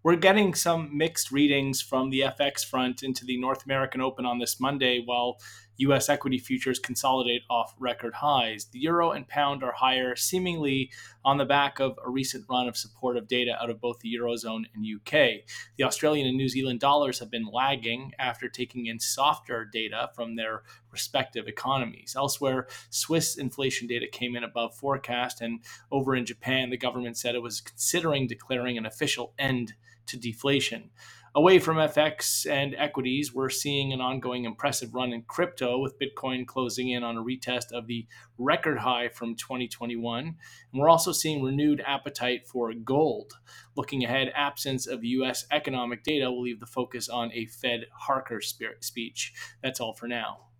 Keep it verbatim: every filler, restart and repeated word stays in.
We're getting some mixed readings from the F X front into the North American Open on this Monday, while U S equity futures consolidate off record highs. The euro and pound are higher, seemingly on the back of a recent run of supportive data out of both the Eurozone and U K. The Australian and New Zealand dollars have been lagging after taking in softer data from their respective economies. Elsewhere, Swiss inflation data came in above forecast, and over in Japan, the government said it was considering declaring an official end to deflation. Away from F X and equities, we're seeing an ongoing impressive run in crypto, with Bitcoin closing in on a retest of the record high from twenty twenty-one. And we're also seeing renewed appetite for gold. Looking ahead, absence of U S economic data will leave the focus on a Fed Harker speech. That's all for now.